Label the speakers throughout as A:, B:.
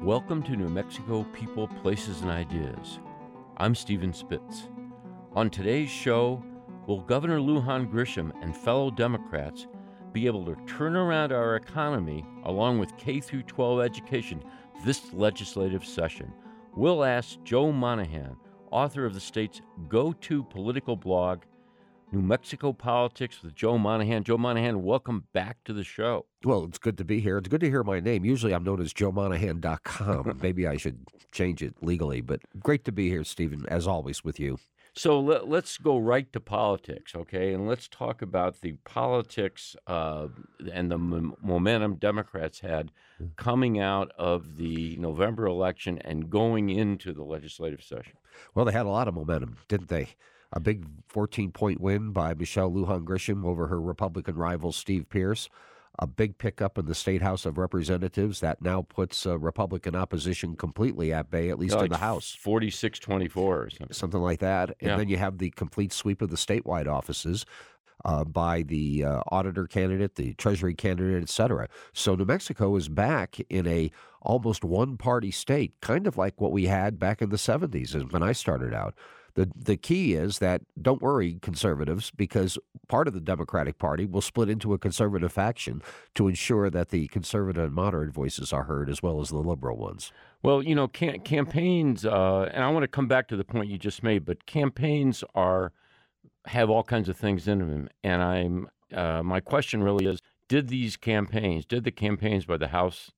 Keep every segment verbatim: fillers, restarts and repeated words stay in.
A: Welcome to New Mexico People, Places, and Ideas. I'm Stephen Spitz. On today's show, will Governor Lujan Grisham and fellow Democrats be able to turn around our economy along with K through twelve education this legislative session? We'll ask Joe Monahan, author of the state's go-to political blog, New Mexico Politics with Joe Monahan. Joe Monahan, welcome back to the show.
B: Well, it's good to be here. It's good to hear my name. Usually I'm known as joe monahan dot com. Maybe I should change it legally, but great to be here, Stephen, as always, with you.
A: So let, let's go right to politics, okay? And let's talk about the politics uh, and the m- momentum Democrats had coming out of the November election and going into the legislative session.
B: Well, they had a lot of momentum, didn't they? A big fourteen-point win by Michelle Lujan Grisham over her Republican rival, Steve Pearce. A big pickup in the State House of Representatives that now puts uh, Republican opposition completely at bay, at least
A: No,
B: in the
A: it's
B: House.
A: forty-six twenty-four or something.
B: Something like that. And
A: Yeah.
B: then you have the complete sweep of the statewide offices uh, by the uh, auditor candidate, the treasury candidate, et cetera. So New Mexico is back in a almost one-party state, kind of like what we had back in the seventies when I started out. The the key is that don't worry, conservatives, because part of the Democratic Party will split into a conservative faction to ensure that the conservative and moderate voices are heard as well as the liberal ones.
A: Well, you know, cam- campaigns, uh, and I want to come back to the point you just made, but campaigns are have all kinds of things in them. And I'm uh, my question really is: Did these campaigns, did the campaigns by the House,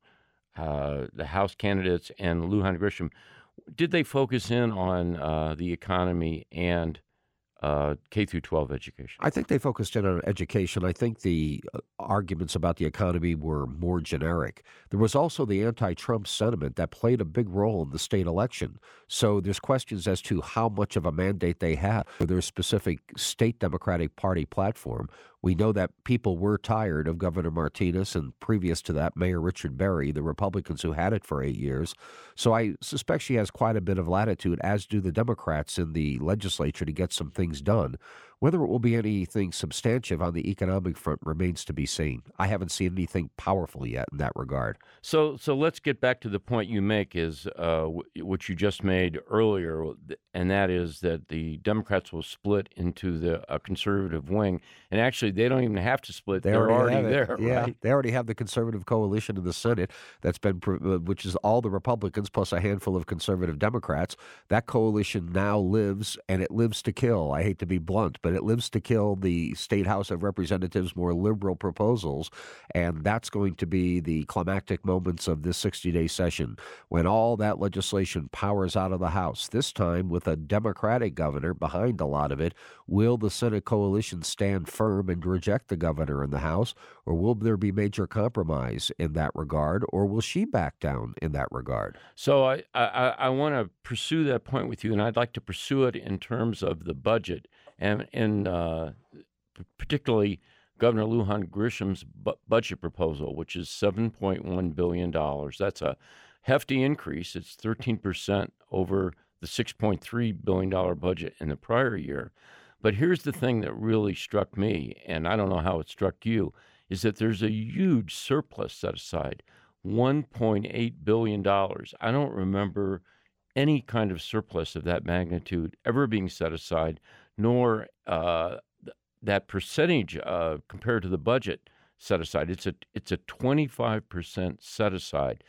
A: uh, the House candidates and Lujan Grisham, did they focus in on uh, the economy and uh, K through twelve education?
B: I think they focused in on education. I think the uh, arguments about the economy were more generic. There was also the anti-Trump sentiment that played a big role in the state election. So there's questions as to how much of a mandate they had for their specific state Democratic Party platform. We know that people were tired of Governor Martinez and previous to that, Mayor Richard Berry, the Republicans who had it for eight years. So I suspect she has quite a bit of latitude, as do the Democrats in the legislature, to get some things done. Whether it will be anything substantive on the economic front remains to be seen. I haven't seen anything powerful yet in that regard.
A: So, so let's get back to the point you make is uh, w- which you just made earlier, and that is that the Democrats will split into the uh, conservative wing, and actually they don't even have to split;
B: They
A: they're
B: already
A: already
B: have it.
A: there.
B: Yeah,
A: Right?
B: they already have the conservative coalition in the Senate that's been, pr- uh, which is all the Republicans plus a handful of conservative Democrats. That coalition now lives, and it lives to kill. I hate to be blunt, but it lives to kill the State House of Representatives' more liberal proposals, and that's going to be the climactic moments of this sixty-day session when all that legislation powers out of the House. This time with a Democratic governor behind a lot of it. Will the Senate coalition stand firm and reject the governor in the House, or will there be major compromise in that regard, or will she back down in that regard?
A: So I I, I want to pursue that point with you, and I'd like to pursue it in terms of the budget and and uh, p- particularly Governor Lujan Grisham's bu- budget proposal, which is seven point one billion dollars. That's a hefty increase. It's thirteen percent over the six point three billion dollars budget in the prior year. But here's the thing that really struck me, and I don't know how it struck you, is that there's a huge surplus set aside, one point eight billion dollars. I don't remember any kind of surplus of that magnitude ever being set aside, nor uh, th- that percentage uh, compared to the budget set aside. It's a it's a twenty-five percent set aside.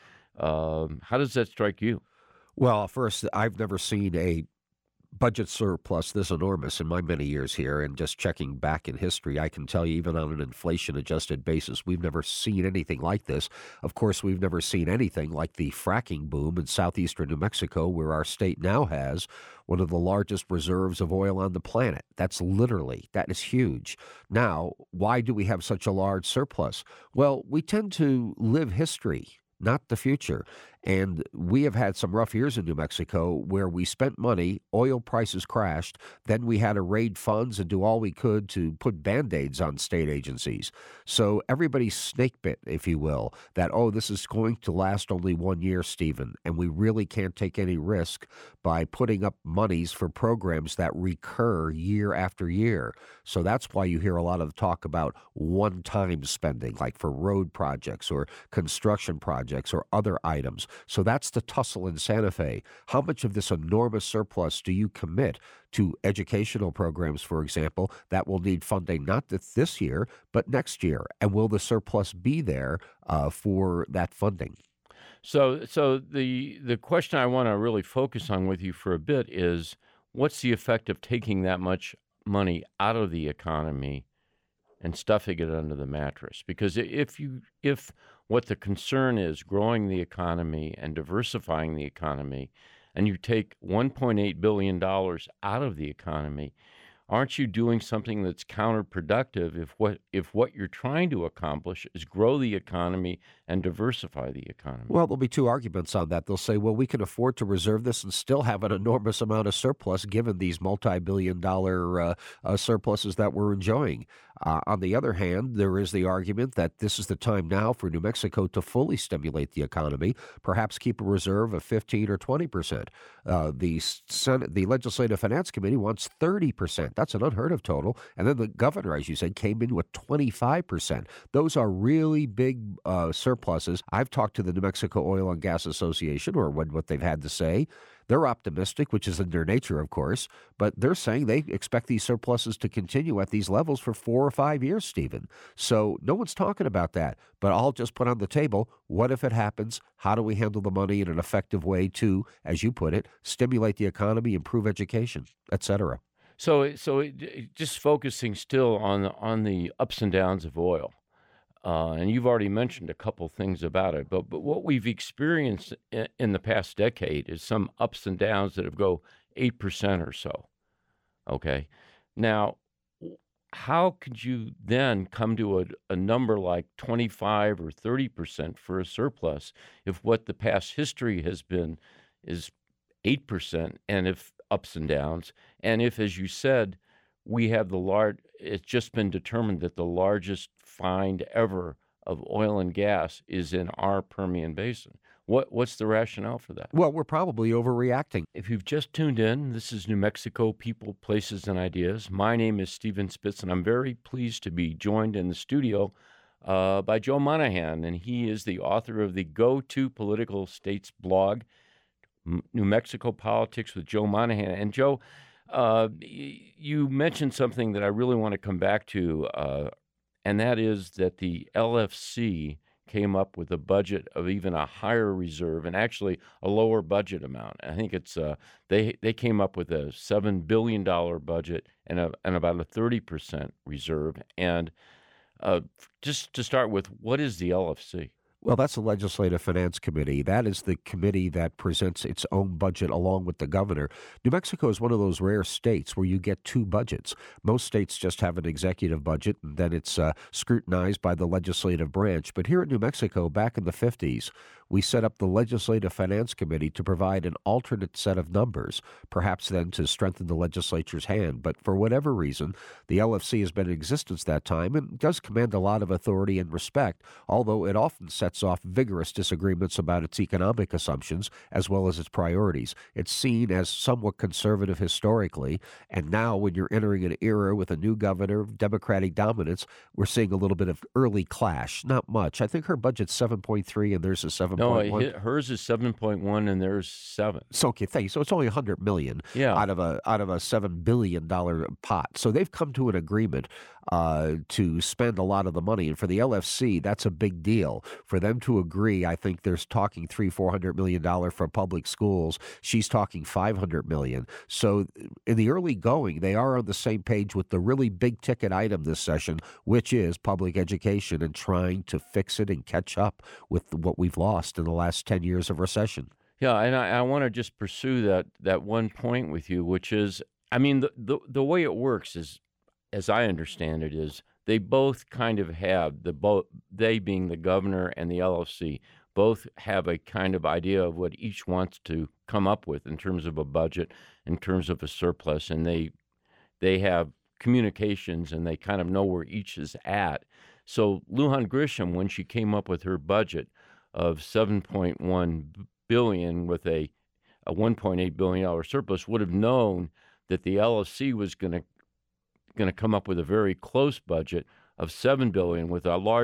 A: Um, how does that strike you?
B: Well, first, I've never seen a budget surplus this enormous in my many years here, and just checking back in history, I can tell you, even on an inflation-adjusted basis, we've never seen anything like this. Of course, we've never seen anything like the fracking boom in southeastern New Mexico, where our state now has one of the largest reserves of oil on the planet. That's literally, that is huge. Now, why do we have such a large surplus? Well, we tend to live history, not the future. And we have had some rough years in New Mexico where we spent money, oil prices crashed, then we had to raid funds and do all we could to put Band-Aids on state agencies. So everybody's snake bit, if you will, that, oh, this is going to last only one year, Stephen, and we really can't take any risk by putting up monies for programs that recur year after year. So that's why you hear a lot of talk about one-time spending, like for road projects or construction projects or other items. So that's the tussle in Santa Fe. How much of this enormous surplus do you commit to educational programs, for example, that will need funding not th- this year, but next year? And will the surplus be there uh, for that funding?
A: So, so the the question I want to really focus on with you for a bit is what's the effect of taking that much money out of the economy and stuffing it under the mattress? Because i- if you if what the concern is growing the economy and diversifying the economy, and you take one point eight billion dollars out of the economy, aren't you doing something that's counterproductive if what if what you're trying to accomplish is grow the economy and diversify the economy?
B: Well, there'll be two arguments on that. They'll say, well, we can afford to reserve this and still have an enormous amount of surplus given these multi billion dollar uh, uh, surpluses that we're enjoying. Uh, on the other hand, there is the argument that this is the time now for New Mexico to fully stimulate the economy, perhaps keep a reserve of fifteen or twenty percent. Uh, the Senate, the Legislative Finance Committee wants thirty percent. That's an unheard of total. And then the governor, as you said, came in with twenty-five percent. Those are really big uh, surpluses. I've talked to the New Mexico Oil and Gas Association, or what, what they've had to say. They're optimistic, which is in their nature, of course, but they're saying they expect these surpluses to continue at these levels for four or five years, Stephen. So no one's talking about that. But I'll just put on the table, what if it happens? How do we handle the money in an effective way to, as you put it, stimulate the economy, improve education, et cetera?
A: So, so it, it- just focusing still on the, on the ups and downs of oil, uh, and you've already mentioned a couple things about it. But but what we've experienced in, in the past decade is some ups and downs that have go eight percent or so. Okay, now w- how could you then come to a, a number like twenty-five or thirty percent for a surplus if what the past history has been is eight percent, and if ups and downs, and if, as you said, we have the large, it's just been determined that the largest find ever of oil and gas is in our Permian Basin. What what's the rationale for that?
B: Well, we're probably overreacting.
A: If you've just tuned in, this is New Mexico People, Places, and Ideas. My name is Stephen Spitz, and I'm very pleased to be joined in the studio uh, by Joe Monahan, and he is the author of the Go To Political States blog, M- New Mexico Politics with Joe Monahan. And Joe, uh, y- you mentioned something that I really want to come back to, uh, and that is that the L F C came up with a budget of even a higher reserve and actually a lower budget amount. I think it's uh, they they came up with a seven billion dollar budget and a, and about a thirty percent reserve. And uh, just to start with, what is the L F C?
B: Well, that's the Legislative Finance Committee. That is the committee that presents its own budget along with the governor. New Mexico is one of those rare states where you get two budgets. Most states just have an executive budget, and then it's uh, scrutinized by the legislative branch. But here in New Mexico, back in the fifties, we set up the Legislative Finance Committee to provide an alternate set of numbers, perhaps then to strengthen the legislature's hand. But for whatever reason, the L F C has been in existence that time and does command a lot of authority and respect, although it often sets off vigorous disagreements about its economic assumptions as well as its priorities. It's seen as somewhat conservative historically, and now when you're entering an era with a new governor, Democratic dominance, we're seeing a little bit of early clash. Not much. I think her budget's seven point three and there's a
A: No, it
B: seven point one.
A: hit, hers is seven point one and there's seven.
B: So okay, thank you. So it's only a hundred million
A: Yeah.
B: out of a out of a seven billion dollar pot. So they've come to an agreement uh, to spend a lot of the money, and for the L F C, that's a big deal. For them to agree, I think there's talking three four hundred million dollar for public schools. She's talking five hundred million. So in the early going, they are on the same page with the really big ticket item this session, which is public education and trying to fix it and catch up with what we've lost in the last ten years of recession.
A: Yeah, and I, I want to just pursue that that one point with you, which is, I mean, the, the the way it works is, as I understand it, is they both kind of have the both they being the governor and the L F C both have a kind of idea of what each wants to come up with in terms of a budget, in terms of a surplus, and they they have communications and they kind of know where each is at. So Lujan Grisham, when she came up with her budget of seven point one billion with a, a one point eight billion dollar surplus, would have known that the L F C was going to going to come up with a very close budget of seven billion with a larger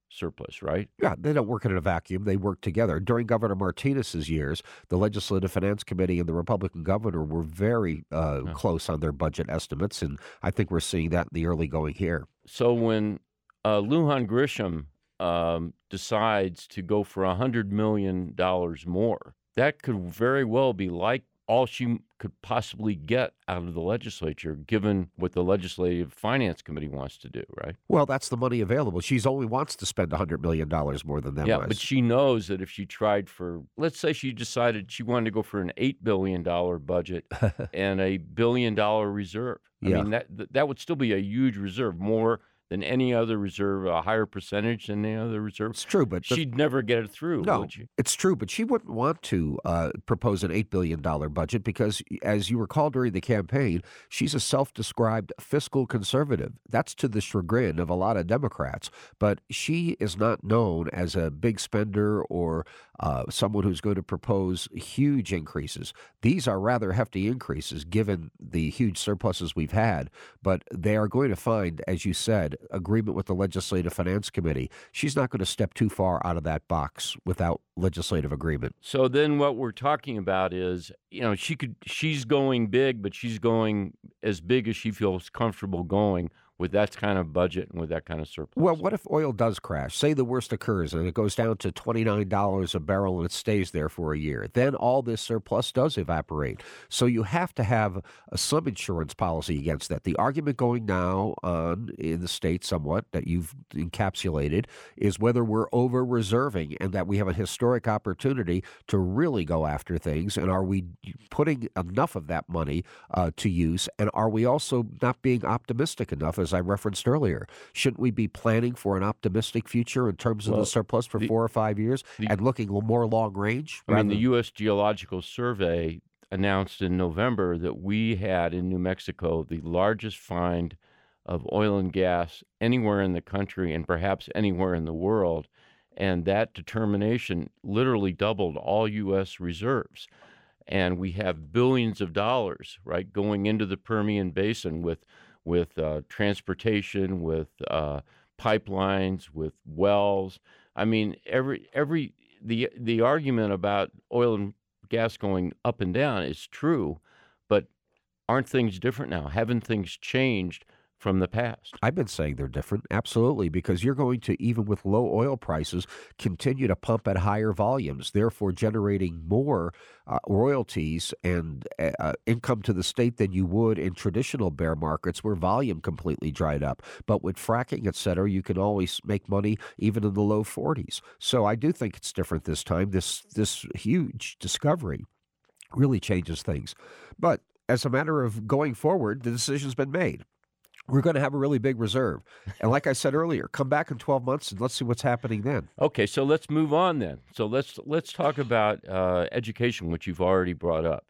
A: surplus, right?
B: Yeah, they don't work in a vacuum. They work together. During Governor Martinez's years, the Legislative Finance Committee and the Republican governor were very uh,
A: Yeah.
B: close on their budget estimates, and I think we're seeing that in the early going here.
A: So when uh, Lujan Grisham um, decides to go for one hundred million dollars more, that could very well be like all she could possibly get out of the legislature, given what the Legislative Finance Committee wants to do, right?
B: Well, that's the money available. She's only wants to spend one hundred million dollars more than them
A: Yeah,
B: was.
A: but she knows that if she tried for, let's say she decided she wanted to go for an eight billion dollars budget and a billion dollar reserve. I
B: Yeah.
A: mean, that th- that would still be a huge reserve, more than any other reserve, a higher percentage than any other reserve.
B: It's true, but the-
A: She'd never get it through,
B: No,
A: would she?
B: it's true, but she wouldn't want to uh, propose an eight billion dollars budget because, as you recall during the campaign, she's a self-described fiscal conservative. That's to the chagrin of a lot of Democrats, but she is not known as a big spender or uh, someone who's going to propose huge increases. These are rather hefty increases given the huge surpluses we've had, but they are going to find, as you said, agreement with the Legislative Finance Committee. She's not going to step too far out of that box without legislative agreement.
A: So then what we're talking about is, you know, she could she's going big, but she's going as big as she feels comfortable going with that kind of budget and with that kind of surplus.
B: Well, what if oil does crash? Say the worst occurs and it goes down to twenty-nine dollars a barrel and it stays there for a year. Then all this surplus does evaporate. So you have to have uh, some insurance policy against that. The argument going now on in the state somewhat that you've encapsulated is whether we're over reserving and that we have a historic opportunity to really go after things. And are we putting enough of that money uh, to use? And are we also not being optimistic enough, as I referenced earlier? Shouldn't we be planning for an optimistic future in terms of
A: Well,
B: the surplus for
A: the-
B: four or five years
A: the-
B: and looking more long range?
A: I mean,
B: rather
A: the
B: than-
A: U S Geological Survey announced in November that we had in New Mexico the largest find of oil and gas anywhere in the country and perhaps anywhere in the world. And that determination literally doubled all U S reserves. And we have billions of dollars, right, going into the Permian Basin with with uh, transportation, with uh, pipelines, with wells. I mean, every every the the argument about oil and gas going up and down is true, but aren't things different now? Haven't things changed from the past?
B: I've been saying they're different, absolutely, because you're going to, even with low oil prices, continue to pump at higher volumes, therefore generating more uh, royalties and uh, income to the state than you would in traditional bear markets where volume completely dried up. But with fracking, et cetera, you can always make money even in the low forties. So I do think it's different this time. This this huge discovery really changes things. But as a matter of going forward, the decision's been made. We're going to have a really big reserve. And like I said earlier, come back in twelve months and let's see what's happening then.
A: Okay, so let's move on then. So let's let's talk about uh, education, which you've already brought up,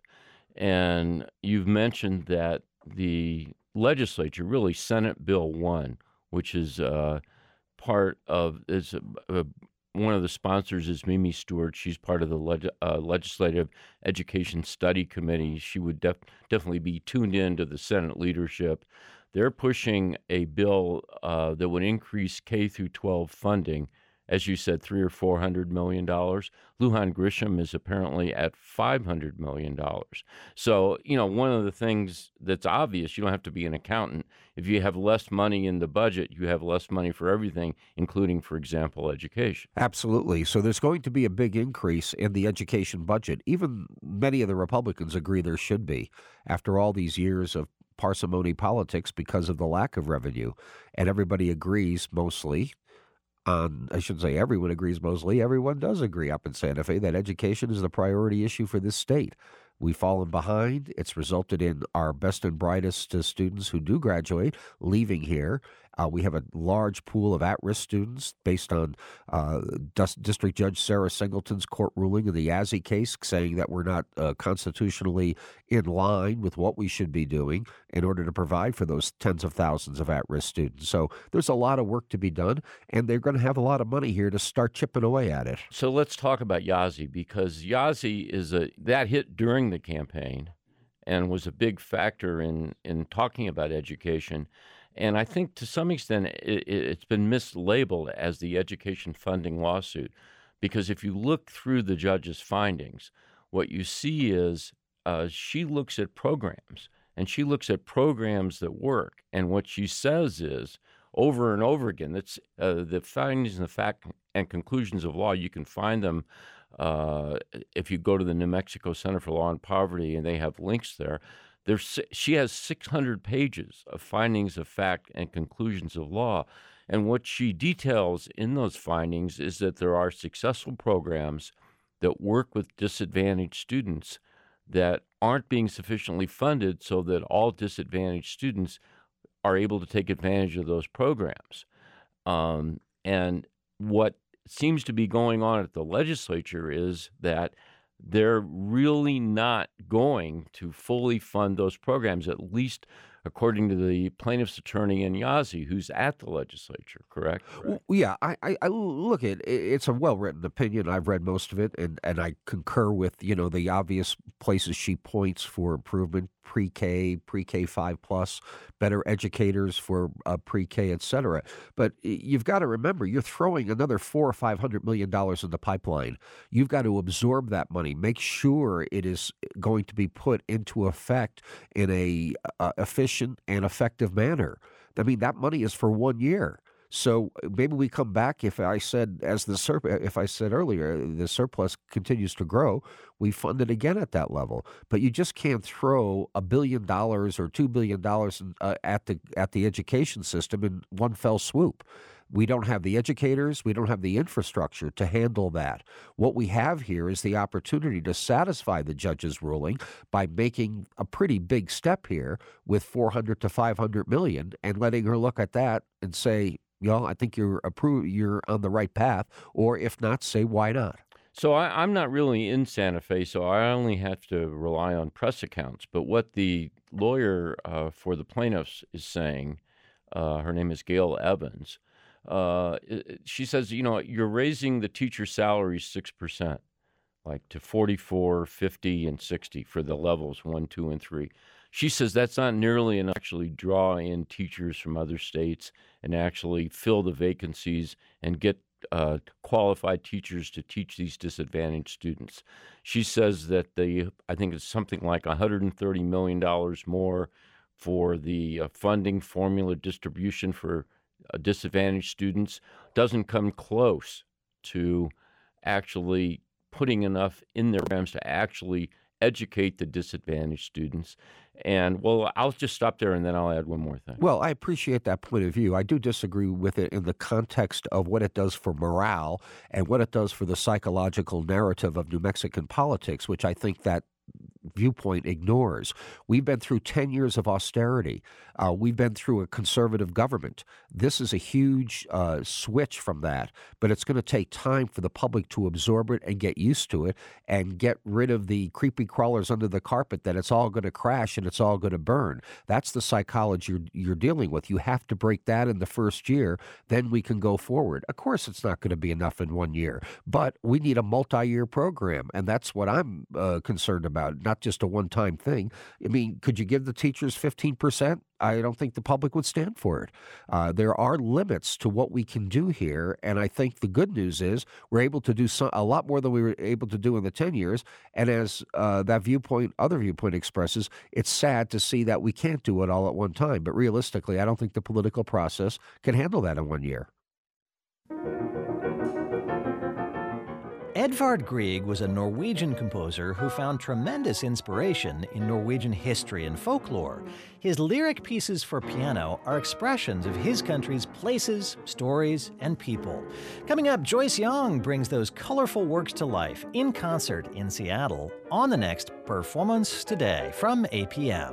A: and you've mentioned that the legislature, really Senate Bill One, which is uh, part of is uh, one of the sponsors is Mimi Stewart. She's part of the leg- uh, Legislative Education Study Committee. She would def- definitely be tuned in to the Senate leadership. They're pushing a bill uh, that would increase K through twelve funding, as you said, three or four hundred million dollars. Lujan Grisham is apparently at five hundred million dollars. So, you know, one of the things that's obvious, you don't have to be an accountant. If you have less money in the budget, you have less money for everything, including, for example, education.
B: Absolutely. So there's going to be a big increase in the education budget. Even many of the Republicans agree there should be after all these years of parsimony politics because of the lack of revenue. And everybody agrees mostly on, I shouldn't say everyone agrees mostly, everyone does agree up in Santa Fe that education is the priority issue for this state. We've fallen behind. It's resulted in our best and brightest uh, students who do graduate leaving here. Uh, we have a large pool of at-risk students based on uh, Dis- District Judge Sarah Singleton's court ruling in the Yazzie case, saying that we're not uh, constitutionally in line with what we should be doing in order to provide for those tens of thousands of at-risk students. So there's a lot of work to be done, and they're going to have a lot of money here to start chipping away at it.
A: So let's talk about Yazzie, because Yazzie is a that hit during the campaign, and was a big factor in in talking about education. And I think to some extent it, it's been mislabeled as the education funding lawsuit, because if you look through the judge's findings, what you see is uh, she looks at programs, and she looks at programs that work. And what she says is, over and over again, that's uh, the findings and the fact and conclusions of law. You can find them uh, if you go to the New Mexico Center for Law and Poverty, and they have links there. There's, she has six hundred pages of findings of fact and conclusions of law. And what she details in those findings is that there are successful programs that work with disadvantaged students that aren't being sufficiently funded so that all disadvantaged students are able to take advantage of those programs. Um, and what seems to be going on at the legislature is that they're really not going to fully fund those programs, at least according to the plaintiff's attorney in Yazzie, who's at the legislature, correct?
B: Well, yeah, I, I, I look at it, it's a well-written opinion. I've read most of it, and, and I concur with, you know, the obvious places she points for improvement: pre-K, pre-K five plus, better educators for uh, pre-K, et cetera. But you've got to remember, you're throwing another four or five hundred million dollars in the pipeline. You've got to absorb that money, make sure it is going to be put into effect in a uh, efficient and effective manner. I mean, that money is for one year. So maybe we come back. If I said, as the sur- if I said earlier, the surplus continues to grow, we fund it again at that level. But you just can't throw a billion dollars or two billion dollars uh, at the at the education system in one fell swoop. We don't have the educators. We don't have the infrastructure to handle that. What we have here is the opportunity to satisfy the judge's ruling by making a pretty big step here with four hundred to five hundred million, and letting her look at that and say, you know, I think you're appro- you're on the right path, or if not, say why not.
A: So I, I'm not really in Santa Fe, so I only have to rely on press accounts. But what the lawyer uh, for the plaintiffs is saying, uh, her name is Gail Evans, uh, she says, you know, you're raising the teacher salaries six percent, like to forty-four, fifty, and sixty for the levels one, two, and three. She says that's not nearly enough to actually draw in teachers from other states and actually fill the vacancies and get uh, qualified teachers to teach these disadvantaged students. She says that the, I think it's something like one hundred thirty million dollars more for the uh, funding formula distribution for uh, disadvantaged students doesn't come close to actually putting enough in their programs to actually educate the disadvantaged students. And, well, I'll just stop there, and then I'll add one more thing.
B: Well, I appreciate that point of view. I do disagree with it in the context of what it does for morale and what it does for the psychological narrative of New Mexican politics, which I think that viewpoint ignores. We've been through ten years of austerity. Uh, we've been through a conservative government. This is a huge uh, switch from that, but it's going to take time for the public to absorb it and get used to it and get rid of the creepy crawlers under the carpet that it's all going to crash and it's all going to burn. That's the psychology you're, you're dealing with. You have to break that in the first year, then we can go forward. Of course, it's not going to be enough in one year, but we need a multi-year program, and that's what I'm uh, concerned about, not just a one-time thing. I mean, could you give the teachers fifteen percent? I don't think the public would stand for it. Uh, there are limits to what we can do here, and I think the good news is we're able to do so, a lot more than we were able to do in the ten years, and as uh, that viewpoint, other viewpoint expresses, it's sad to see that we can't do it all at one time, but realistically, I don't think the political process can handle that in one year.
C: Edvard Grieg was a Norwegian composer who found tremendous inspiration in Norwegian history and folklore. His lyric pieces for piano are expressions of his country's places, stories, and people. Coming up, Joyce Young brings those colorful works to life in concert in Seattle on the next Performance Today from A P M.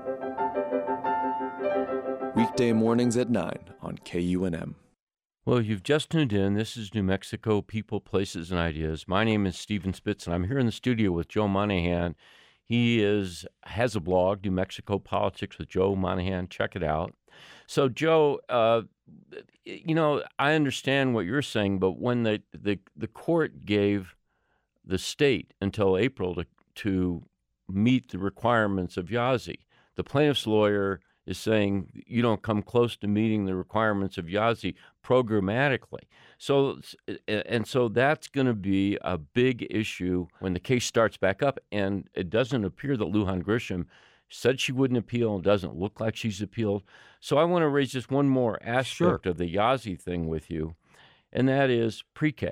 D: Weekday mornings at nine on K U N M.
A: Well, you've just tuned in. This is New Mexico People, Places, and Ideas. My name is Stephen Spitz, and I'm here in the studio with Joe Monahan. He is has a blog, New Mexico Politics with Joe Monahan. Check it out. So, Joe, uh, you know, I understand what you're saying, but when the, the, the court gave the state until April to, to meet the requirements of Yazzie. The plaintiff's lawyer is saying you don't come close to meeting the requirements of Yazzie programmatically. So, and so that's going to be a big issue when the case starts back up. And it doesn't appear that Lujan Grisham said she wouldn't appeal. It doesn't look like she's appealed. So I want to raise just one more aspect
B: Sure.
A: of the Yazzie thing with you, and that is pre-K.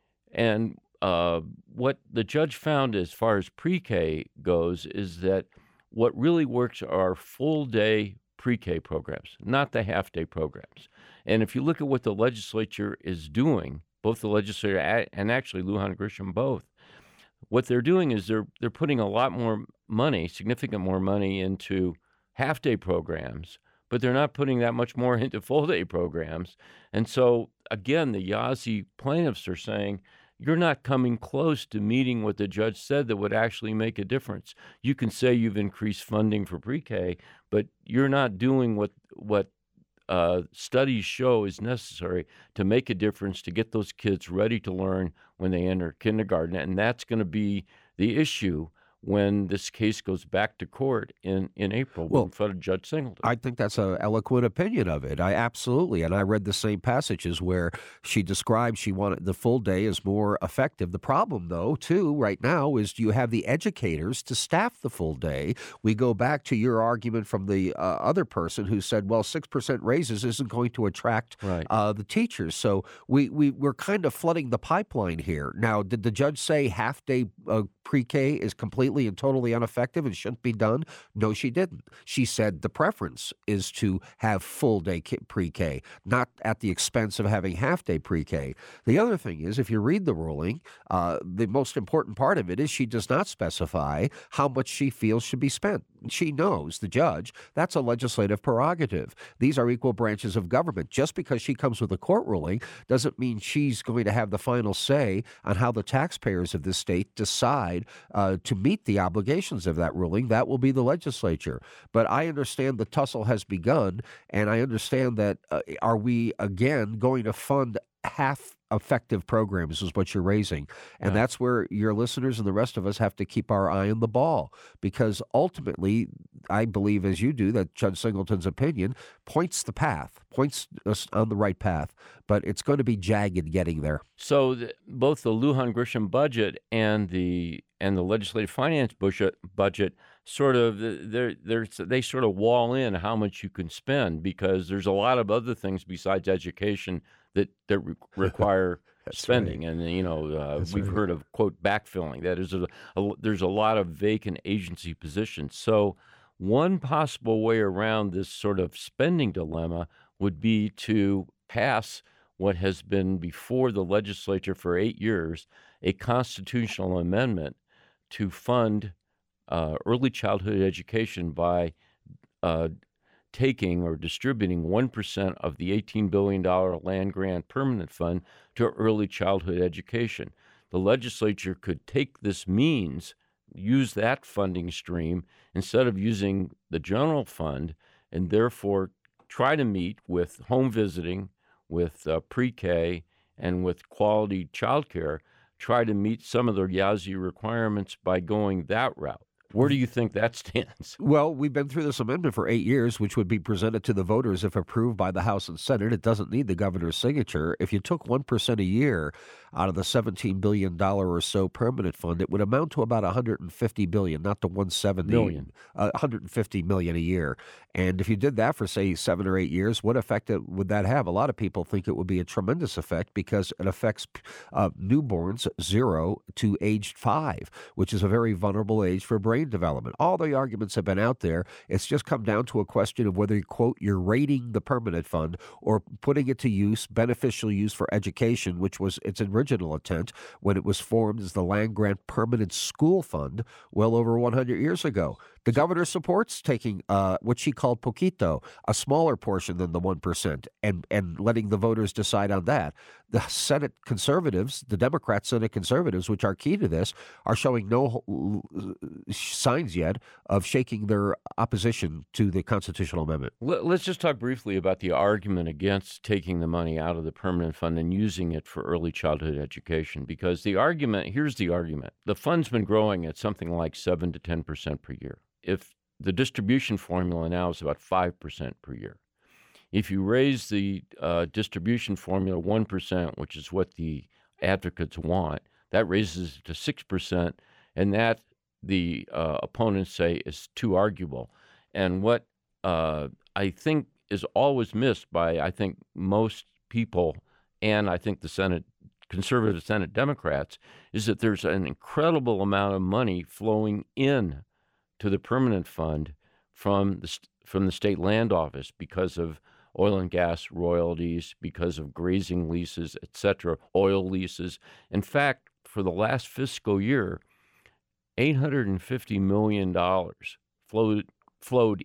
A: And uh, what the judge found as far as pre-K goes is that what really works are full-day pre-K programs, not the half-day programs. And if you look at what the legislature is doing, both the legislature and actually Lujan Grisham both, what they're doing is they're they're putting a lot more money, significant more money into half-day programs, but they're not putting that much more into full-day programs. And so, again, the Yazzie plaintiffs are saying, you're not coming close to meeting what the judge said that would actually make a difference. You can say you've increased funding for pre-K, but you're not doing what what uh, studies show is necessary to make a difference to get those kids ready to learn when they enter kindergarten. And that's going to be the issue when this case goes back to court in, in April
B: Well,
A: in front of Judge Singleton.
B: I think that's an eloquent opinion of it. I absolutely, and I read the same passages where she described she wanted the full day is more effective. The problem, though, too, right now is you have the educators to staff the full day. We go back to your argument from the uh, other person who said, well, six percent raises isn't going to attract
A: Right.
B: uh, the teachers. So we, we, we're kind of flooding the pipeline here. Now, did the judge say half-day uh, pre-K is completely and totally ineffective and shouldn't be done? No, she didn't. She said the preference is to have full-day pre-K, not at the expense of having half-day pre-K. The other thing is, if you read the ruling, uh, the most important part of it is she does not specify how much she feels should be spent. She knows, the judge, that's a legislative prerogative. These are equal branches of government. Just because she comes with a court ruling doesn't mean she's going to have the final say on how the taxpayers of this state decide uh, to meet the obligations of that ruling. That will be the legislature. But I understand the tussle has begun, and I understand that uh, are we again going to fund half effective programs is what you're raising. And
A: Yeah.
B: that's where your listeners and the rest of us have to keep our eye on the ball, because ultimately, I believe, as you do, that Judge Singleton's opinion points the path, points us on the right path, but it's going to be jagged getting there.
A: So the, both the Lujan Grisham budget and the and the legislative finance budget budget sort of they're, they're, they sort of wall in how much you can spend, because there's a lot of other things besides education that that re- require spending. And you know uh,
B: That's
A: we've
B: right.
A: heard of, quote, backfilling. That is a, a, there's a lot of vacant agency positions. So one possible way around this sort of spending dilemma would be to pass what has been before the legislature for eight years, a constitutional amendment to fund uh, early childhood education by uh, taking or distributing one percent of the eighteen billion dollars land grant permanent fund to early childhood education. The legislature could take this means, use that funding stream instead of using the general fund, and therefore try to meet with home visiting, with uh, pre-K, and with quality childcare, try to meet some of the Yazzie requirements by going that route. Where do you think that stands?
B: Well, we've been through this amendment for eight years, which would be presented to the voters if approved by the House and Senate. It doesn't need the governor's signature. If you took one percent a year out of the seventeen billion dollars or so permanent fund, it would amount to about one hundred fifty billion dollars, not the one hundred seventy
A: Million.
B: uh, one hundred fifty million dollars a year. And if you did that for, say, seven or eight years, what effect it- would that have? A lot of people think it would be a tremendous effect, because it affects uh, newborns zero to age five, which is a very vulnerable age for brain development. All the arguments have been out there. It's just come down to a question of whether, quote, you're raiding the permanent fund or putting it to use, beneficial use for education, which was its original intent when it was formed as the Land Grant Permanent School Fund well over one hundred years ago. The governor supports taking uh, what she called poquito, a smaller portion than the one percent, and, and letting the voters decide on that. The Senate conservatives, the Democrat Senate conservatives, which are key to this, are showing no signs yet of shaking their opposition to the constitutional amendment.
A: Let's just talk briefly about the argument against taking the money out of the permanent fund and using it for early childhood education, because the argument, here's the argument. The fund's been growing at something like seven to ten percent per year. If the distribution formula now is about five percent per year, if you raise the uh, distribution formula one percent, which is what the advocates want, that raises it to six percent, and that the uh, opponents say is too arguable. And what uh, I think is always missed by, I think, most people, and I think the Senate, conservative Senate Democrats, is that there's an incredible amount of money flowing in to the permanent fund from the, from the state land office because of oil and gas royalties, because of grazing leases, et cetera, oil leases. In fact, for the last fiscal year, eight hundred fifty million dollars flowed flowed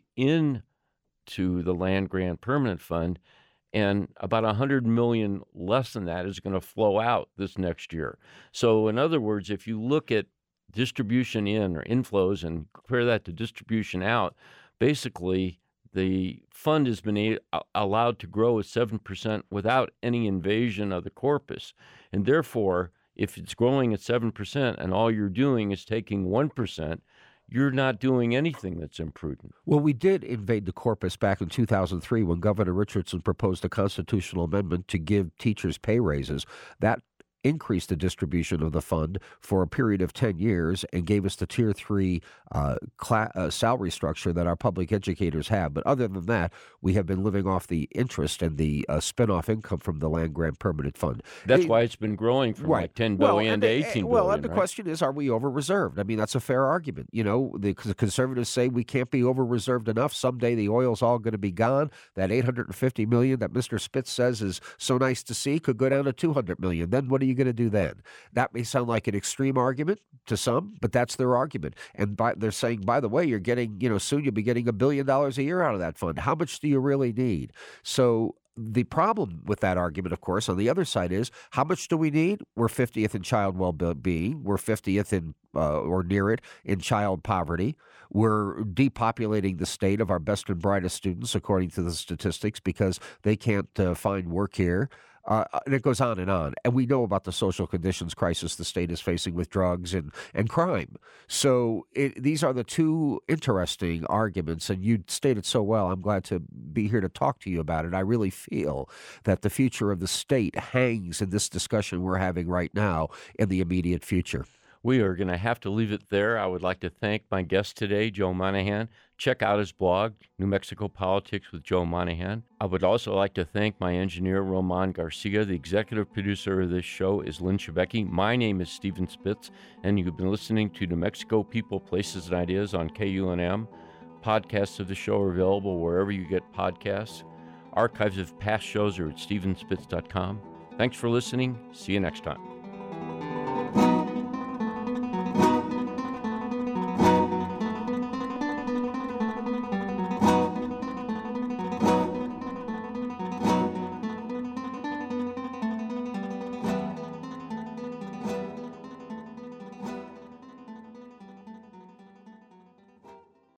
A: into the land grant permanent fund, and about one hundred million dollars less than that is going to flow out this next year. So in other words, if you look at distribution in or inflows and compare that to distribution out, basically the fund has been a- allowed to grow at seven percent without any invasion of the corpus. And therefore, if it's growing at seven percent and all you're doing is taking one percent, you're not doing anything that's imprudent.
B: Well, we did invade the corpus back in two thousand three when Governor Richardson proposed a constitutional amendment to give teachers pay raises. That increased the distribution of the fund for a period of ten years and gave us the tier three uh, cla- uh, salary structure that our public educators have. But other than that, we have been living off the interest and the uh, spinoff income from the land grant permanent fund.
A: That's
B: it,
A: why it's been growing from
B: right.
A: like ten
B: well,
A: billion
B: and
A: to
B: the,
A: eighteen
B: well,
A: billion.
B: and the
A: right?
B: question is, are we over-reserved? I mean, that's a fair argument. You know, the, the conservatives say we can't be over-reserved enough. Someday the oil's all going to be gone. That eight hundred fifty million dollars that Mister Spitz says is so nice to see could go down to two hundred million dollars. Then what are you going to do then? That may sound like an extreme argument to some, but that's their argument. And by, they're saying, by the way, you're getting, you know, soon you'll be getting a billion dollars a year out of that fund. How much do you really need? So the problem with that argument, of course, on the other side is, how much do we need? We're fiftieth in child well-being. We're fiftieth in, uh, or near it, in child poverty. We're depopulating the state of our best and brightest students, according to the statistics, because they can't uh, find work here. Uh, and it goes on and on. And we know about the social conditions crisis the state is facing with drugs and, and crime. So it, these are the two interesting arguments. And you stated so well. I'm glad to be here to talk to you about it. I really feel that the future of the state hangs in this discussion we're having right now in the immediate future.
A: We are going to have to leave it there. I would like to thank my guest today, Joe Monahan. Check out his blog, New Mexico Politics with Joe Monahan. I would also like to thank my engineer, Roman Garcia. The executive producer of this show is Lynn Chevecki. My name is Stephen Spitz, and you've been listening to New Mexico People, Places, and Ideas on K U N M. Podcasts of the show are available wherever you get podcasts. Archives of past shows are at stephen spitz dot com. Thanks for listening. See you next time.